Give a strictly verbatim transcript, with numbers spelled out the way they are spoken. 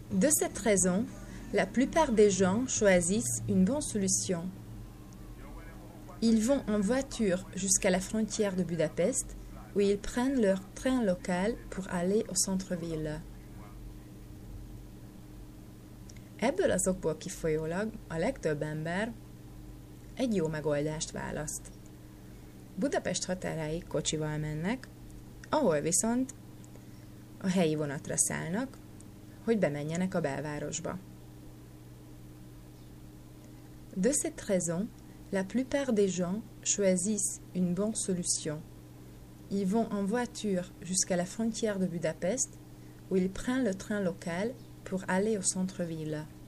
De cette raison, la plupart des gens choisissent une bonne solution. Ils vont en voiture jusqu'à la frontière de Budapest, où ils prennent leur train local pour aller au centre-ville. Ebből azokból kifolyólag a legtöbb ember egy jó megoldást választ. Budapest határáig kocsival mennek, ahol viszont a helyi vonatra szállnak, hogy bemenjenek a belvárosba. De cette raison, la plupart des gens choisissent une bonne solution. Ils vont en voiture jusqu'à la frontière de Budapest, où ils prennent le train local pour aller au centre-ville.